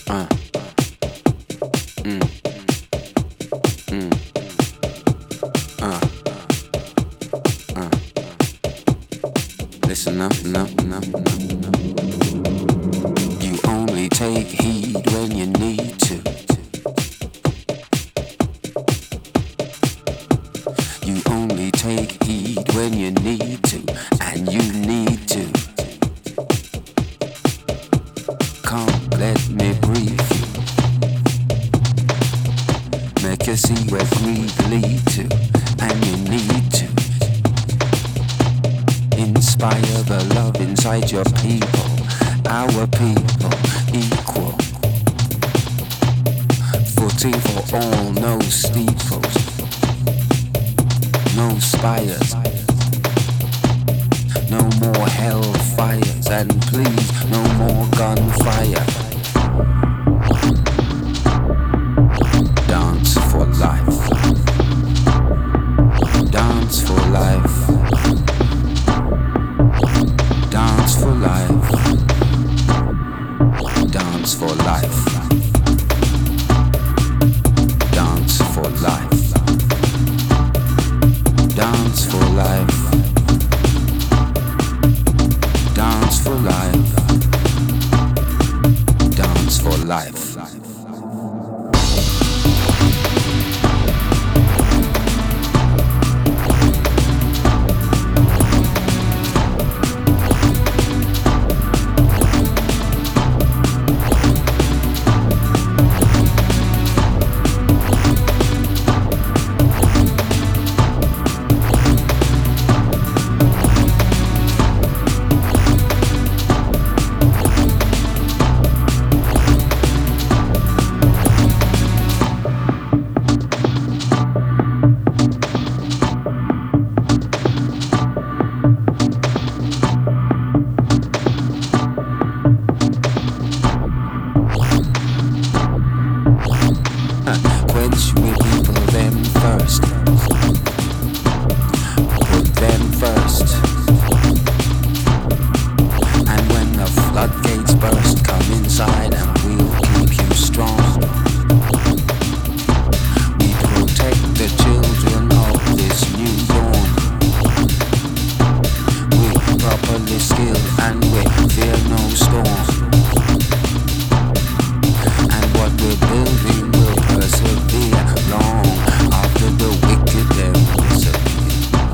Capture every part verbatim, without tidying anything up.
Uh, mm, mm, uh, uh. Listen up, up, up, up, up. You only take heed when you need to. You only take heed when you need to, and you need to. Come, let me brief you. Make you see where greed lead to, and you need to. Inspire the love inside your people, our people, equal. Footing for all, no steeples, no spires, no more hellfires, and please, no more gunfire. Dance for life. Dance for life. Dance for life. Dance for life. Dance for life. Dance for life. Dance for life. Dance for life. Quench we people them first. Put them first. And when the floodgates burst, come inside and we'll keep you strong. We protect the children of this new dawn. We're properly skilled and we fear no storm. And what we're building will persevere long after the wicked them disappear.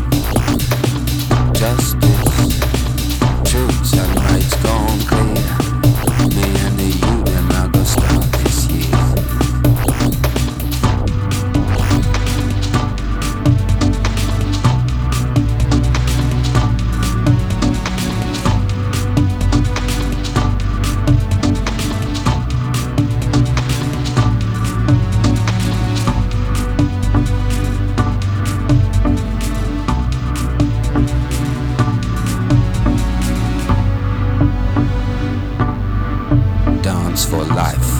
Justice, truth and rights gone clear. Me and the youth them are gonna start this year. Dance for life.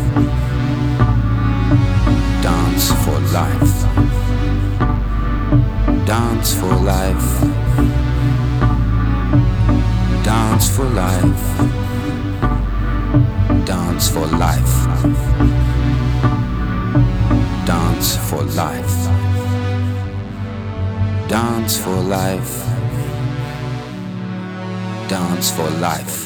Dance for life. Dance for life. Dance for life. Dance for life. Dance for life. Dance for life. Dance for life.